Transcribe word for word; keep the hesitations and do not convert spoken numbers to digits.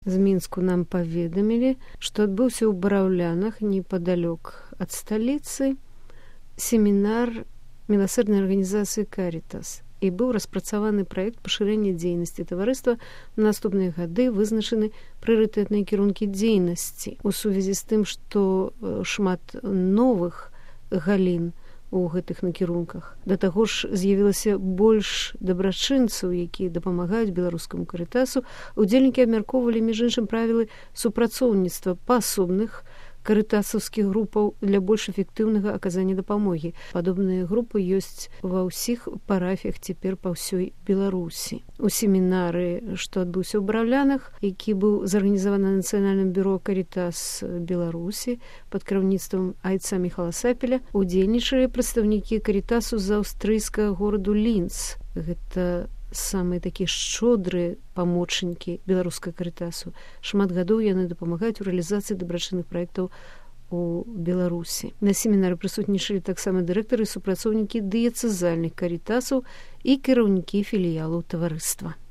З Мінску нам паведамілі, што адбыўся ў Бараўлянах непадалёк ад сталіцы семінар міласэрднай арганізацыі «Карітас», і быў распрацаваны праект пашырэння дзейнасці таварыства. На наступныя гады вызначаны прыярытэтныя кірункі дзейнасці у сувязі з тым, што шмат новых галін у гэтых накірунках. Да таго ж з'явілася больш дабрачынцаў, якія дапамагаюць беларускаму «Карітасу». Удзельнікі абмяркоўвалі, між іншым, правілы супрацоўніцтва паасобных карытасаўскіх групаў для больш эфектыўнага аказання дапамогі. Падобныя групы ёсць ва ўсіх парафіях цяпер па ўсёй Беларусі. У семінары, што адбыўся ў Бараўлянах, які быў зарганізаваны Нацыянальным бюро «Карітас» Беларусі пад кіраўніцтвам айца Міхала Сапеля, удзельнічалі прадстаўнікі «Карітасу» з аўстрыйскага гораду Лінц. Гэта самыя такія шчодрыя памочнікі беларускага «Карітасу». Шмат гадоў яны дапамагаюць у рэалізацыі дабрачынных праектаў у Беларусі. На семінары прысутнічалі таксама дырэктары і супрацоўнікі дыяцэзальных «Карітасаў» і кіраўнікі філіялаў таварыства.